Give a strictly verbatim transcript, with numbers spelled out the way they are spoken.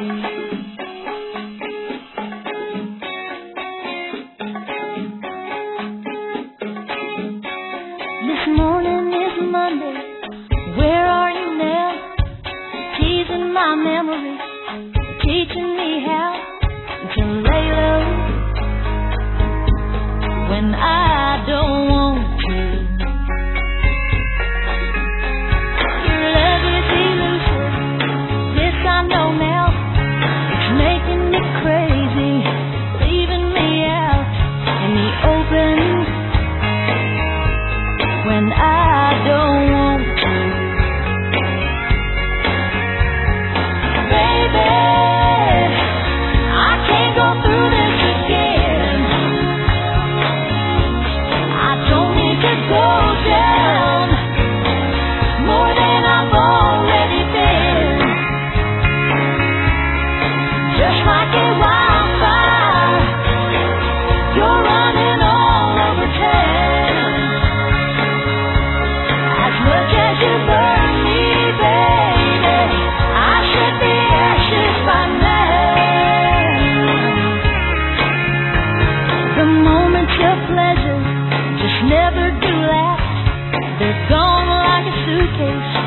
This morning is Monday. Where are you now? Teasing my memory, teaching me how to lay low when I don't want to. Your love is elusive, this I know now. It's making me crazy, leaving me out in the open when I don't want to. Baby, I can't go through this again. I don't need to go down more than I've already been. Just like a wildfire, you're running all over town. As much as you burn me, baby, I should be ashes by now. The moments of pleasure just never do last. They're gone like a suitcase